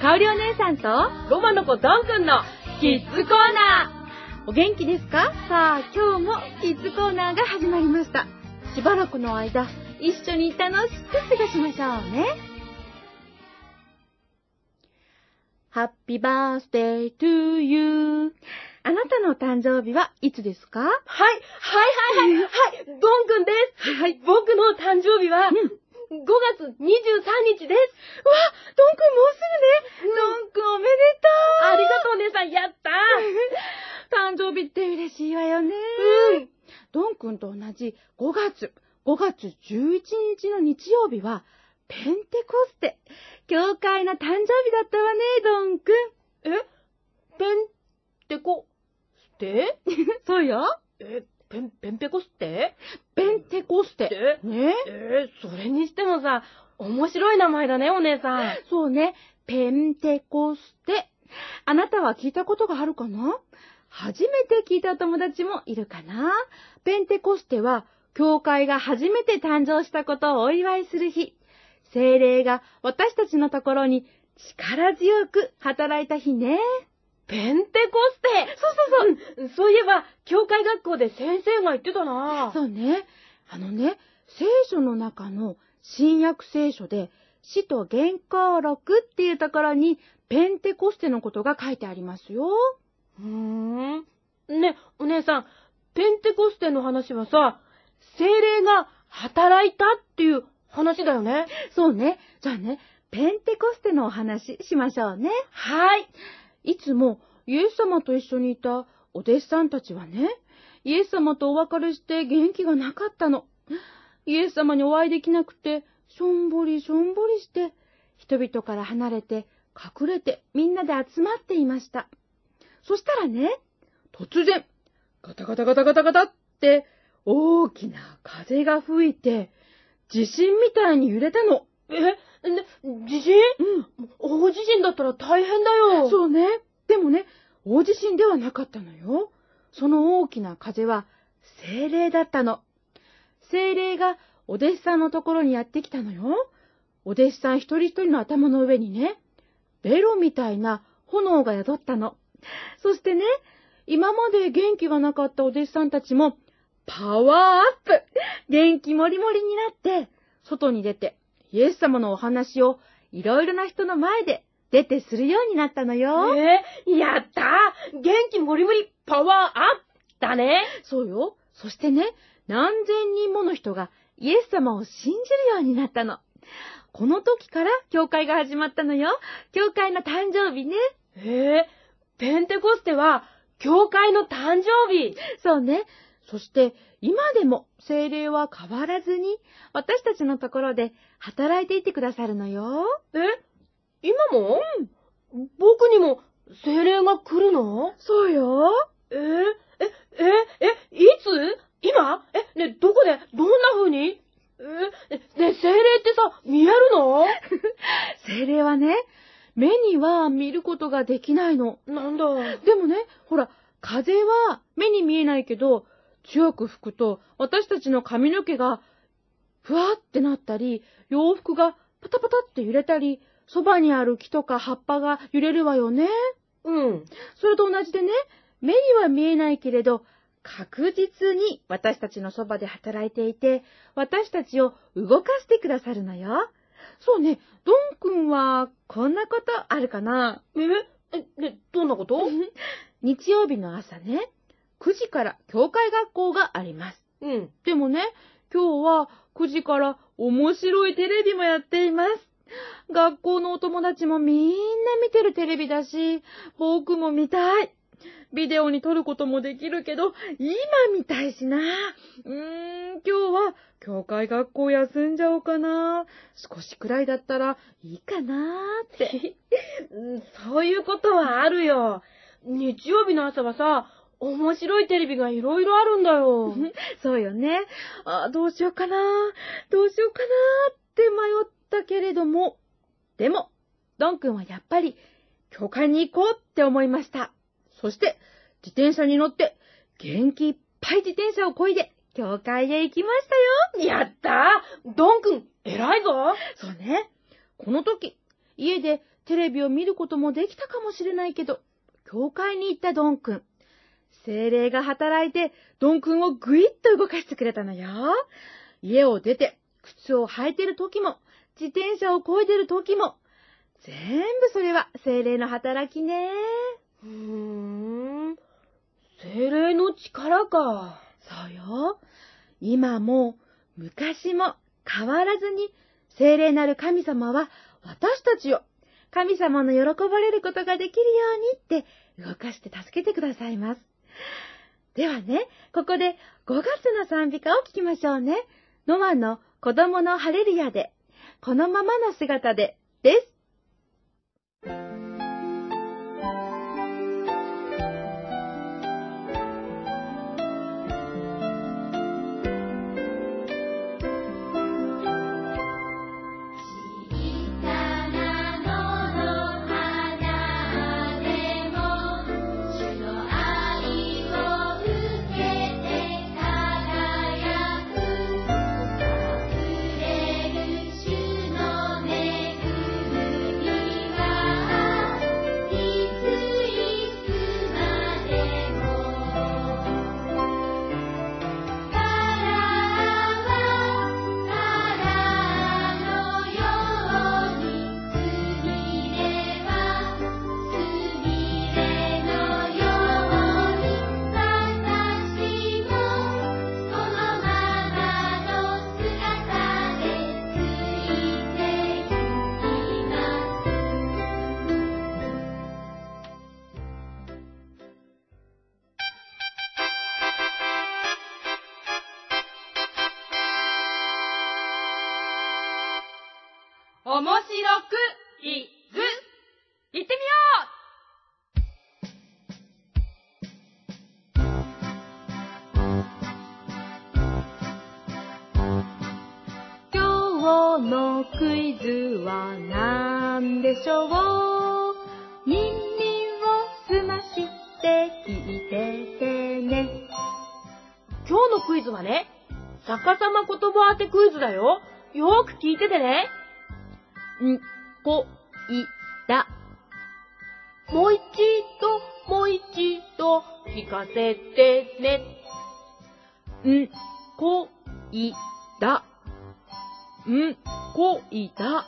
かおりお姉さんとロマの子ドンくんのキッズコーナー。お元気ですか？さあ、今日もキッズコーナーが始まりました。しばらくの間、一緒に楽しく過ごしましょうね。ハッピーバースデートゥーユー。あなたの誕生日はいつですか？ はい、ドンくんです。 はい。 僕の誕生日は、5月23日です。 わ、ドンくんもうすぐね。ドンくんおめでとう。 ありがとうお姉さん、やった誕生日って嬉しいわよね。ドンくんと同じ5月11日の日曜日は、ペンテコステ、教会の誕生日だったわね、ドンくん。 ペンテコステそうよ。 ペンペコステペンテコステ。ね。 それにしてもさ、面白い名前だね、お姉さん。 そうね、ペンテコステ。あなたは聞いたことがあるかな？初めて聞いた友達もいるかな？ペンテコステは、教会が初めて誕生したことをお祝いする日。聖霊が私たちのところに力強く働いた日ね。 ペンテコステ。そういえば、教会学校で先生が言ってたな。 そうね。聖書の中の新約聖書で、使徒言行録っていうところに、ペンテコステのことが書いてありますよ。 ね、お姉さん、ペンテコステの話はさ、聖霊が働いたっていう話だよね。 そうね。じゃあね、ペンテコステのお話しましょうね。 はい。 いつもイエス様と一緒にいたお弟子さんたちはね、イエス様とお別れして元気がなかったの。イエス様にお会いできなくて、しょんぼりして、人々から離れて、隠れてみんなで集まっていました。そしたらね、突然、ガタガタって、大きな風が吹いて、地震みたいに揺れたの。 地震？大地震だったら大変だよ。 そうね。でもね、大地震ではなかったのよ。その大きな風は聖霊だったの。聖霊がお弟子さんのところにやってきたのよ。お弟子さん一人一人の頭の上にね、ベロみたいな炎が宿ったの。そしてね、今まで元気がなかったお弟子さんたちも、パワーアップ！元気もりもりになって、外に出て、イエス様のお話をいろいろな人の前で出てするようになったのよ。 やったー！元気もりもりパワーアップだね。 そうよ。そしてね、何千人もの人がイエス様を信じるようになったの。この時から教会が始まったのよ。教会の誕生日ね。 ペンテコステは教会の誕生日。 そうね。そして今でも聖霊は変わらずに私たちのところで働いていてくださるのよ。 今も？僕にも聖霊が来るの？ そうよ。 いつ？今？どこで？どんな風に？聖霊ってさ、見えるの？ 聖霊はね、目には見ることができないの。 なんだ。 でもね、ほら、風は目に見えないけど、強く吹くと私たちの髪の毛がふわってなったり、洋服がパタパタって揺れたり、そばにある木とか葉っぱが揺れるわよね。それと同じでね、目には見えないけれど、確実に私たちのそばで働いていて、私たちを動かしてくださるのよ。そうね、ドンくんはこんなことあるかな？ どんなこと？ 日曜日の朝ね、9時から教会学校があります。でもね、今日は9時から面白いテレビもやっています。学校のお友達もみんな見てるテレビだし、僕も見たい。ビデオに撮ることもできるけど、今見たいしな。今日は教会学校休んじゃおうかな。少しくらいだったらいいかなって。 そういうことはあるよ。日曜日の朝はさ、面白いテレビがいろいろあるんだよ。 そうよね。どうしようかなって迷ったけれども。でも、ドンくんはやっぱり教会に行こうって思いました。そして、自転車に乗って、元気いっぱい自転車を漕いで、教会へ行きましたよ。 やったー！ドンくん、偉いぞ。 そうね。この時、家でテレビを見ることもできたかもしれないけど、教会に行ったドンくん。精霊が働いて、ドンくんをぐいっと動かしてくれたのよ。家を出て、靴を履いてる時も、自転車を漕いでる時も、全部それは精霊の働きね。 精霊の力か。 そうよ。今も昔も変わらずに精霊なる神様は私たちを神様の喜ばれることができるようにって動かして助けてくださいます。ではね、ここで5月の賛美歌を聴きましょうね。ノアの子供のハレルヤで、このままの姿でです。 面白クイズ、いってみよ今日のクイズは何でしょう？耳をすまして聞いててね。 今日のクイズはね、逆さま言葉当てクイズだよ。よーく聞いててね。 んこいだ。 もう一度聞かせてね。 んこいだ。んこいだ。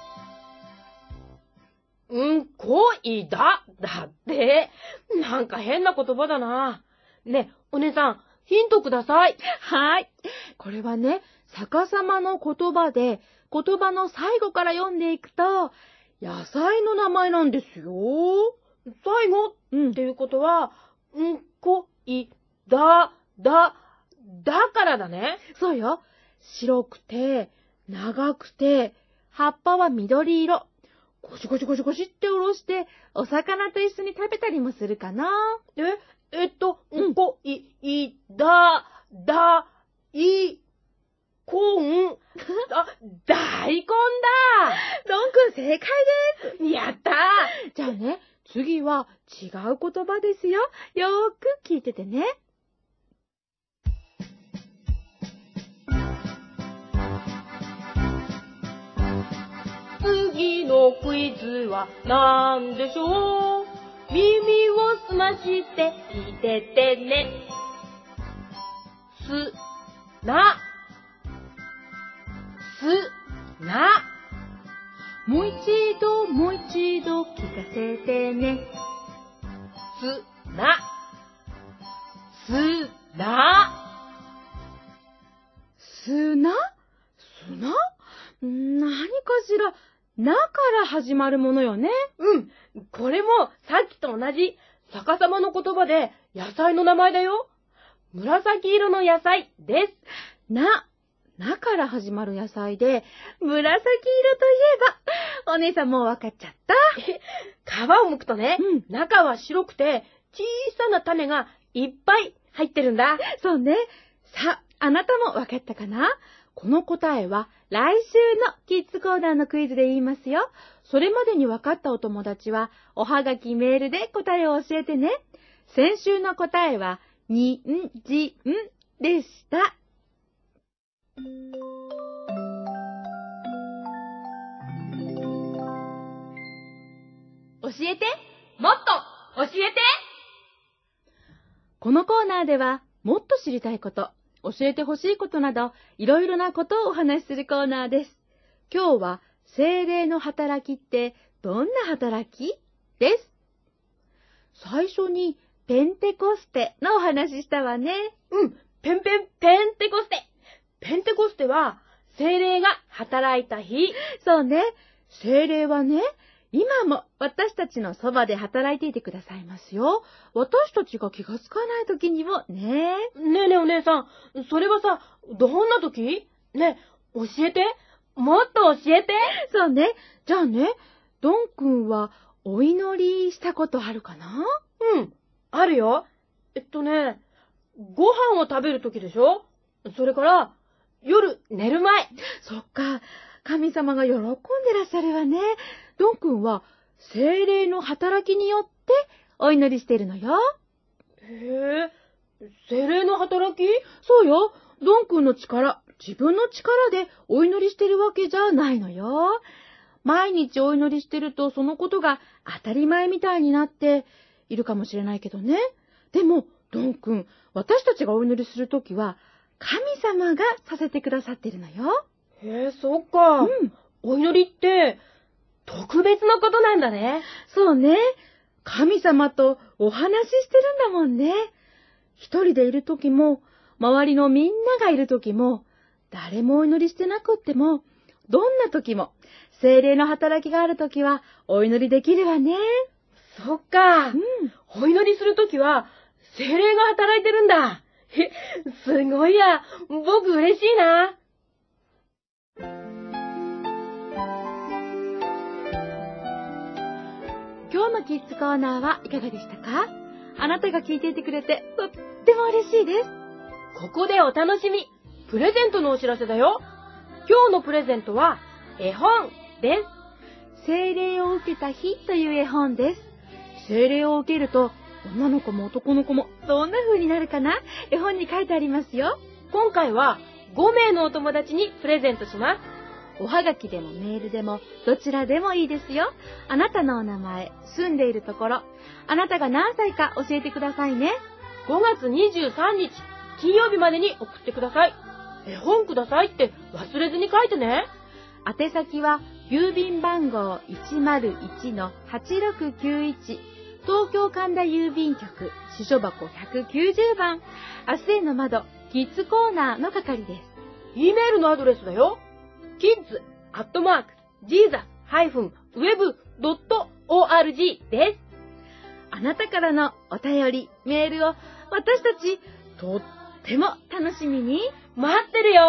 こいだ。だって、なんか変な言葉だな。ね、お姉さん、ヒントください。 はい。これはね、逆さまの言葉で、言葉の最後から読んでいくと、野菜の名前なんですよ。 最後っていうことは、こいだからだね。 そうよ。白くて、長くて、葉っぱは緑色。ゴシゴシゴシゴシっておろして、お魚と一緒に食べたりもするかな。 こいだ、大根だ。 ドンくん正解です。 やったー。 じゃあね、次は違う言葉ですよ。よーく聞いててね。 次のクイズは何でしょう？耳をすまして聞いててね。砂。 もう一度聞かせてね。 砂。 何かしら、なから始まるものよね。 これもさっきと同じ逆さまの言葉で野菜の名前だよ。紫色の野菜です。 なから始まる野菜で、紫色といえば、お姉さんもう分かっちゃった。 皮を剥くとね、中は白くて小さな種がいっぱい入ってるんだ。 そうね。さあ、あなたも分かったかな？この答えは来週のキッズコーナーのクイズで言いますよ。それまでに分かったお友達は、おはがきメールで答えを教えてね。先週の答えは、にんじんでした。 教えて、もっと教えて。 このコーナーでは、もっと知りたいこと、教えてほしいことなど、いろいろなことをお話しするコーナーです。今日は、聖霊の働きってどんな働きです。最初に、ペンテコステのお話したわね。 ペンテコステ。ペンテコステは、聖霊が働いた日。 そうね。聖霊はね、今も私たちのそばで働いていてくださいますよ。私たちが気がつかない時にもね。 ねえねえお姉さん、それはさ、どんな時？ねえ、教えて。もっと教えて。 そうね。じゃあね、ドンくんはお祈りしたことあるかな？ あるよ。ご飯を食べる時でしょ？それから、夜寝る前。 そっか。神様が喜んでらっしゃるわね。ドンくんは聖霊の働きによってお祈りしてるのよ。 へえ、聖霊の働き？ そうよ。ドンくんの力、自分の力でお祈りしてるわけじゃないのよ。毎日お祈りしてるとそのことが当たり前みたいになっているかもしれないけどね。でも、ドンくん、私たちがお祈りするときは神様がさせてくださってるのよ。 へえ、そっか。お祈りって、特別なことなんだね。 そうね。神様とお話ししてるんだもんね。一人でいるときも、周りのみんながいるときも、誰もお祈りしてなくっても、どんなときも、聖霊の働きがあるときは、お祈りできるわね。 そっか。お祈りするときは、聖霊が働いてるんだ。すごいや。僕嬉しいな。 今日のキッズコーナーはいかがでしたか？あなたが聞いていてくれてとっても嬉しいです。 ここでお楽しみ。プレゼントのお知らせだよ。今日のプレゼントは絵本です。 聖霊を受けた日という絵本です。聖霊を受けると女の子も男の子もどんな風になるかな？絵本に書いてありますよ。 今回は5名のお友達にプレゼントします。 おはがきでもメールでもどちらでもいいですよ。あなたのお名前、住んでいるところ、あなたが何歳か教えてくださいね。 5月23日金曜日までに送ってください。絵本くださいって忘れずに書いてね。 宛先は郵便番号 101-8691 東京神田郵便局支所箱190番明日への窓キッズコーナーの係です。 E メールのアドレスだよ。kids@jesus-web.org です。 あなたからのお便り、メールを私たちとっても楽しみに待ってるよ。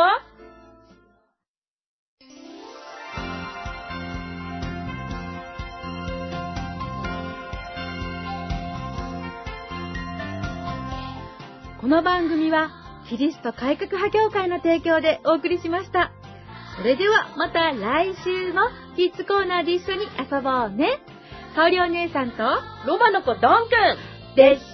この番組はキリスト改革派教会の提供でお送りしました。それではまた来週もキッズコーナーで一緒に遊ぼうね。香りお姉さんとロバの子ドンくんでした。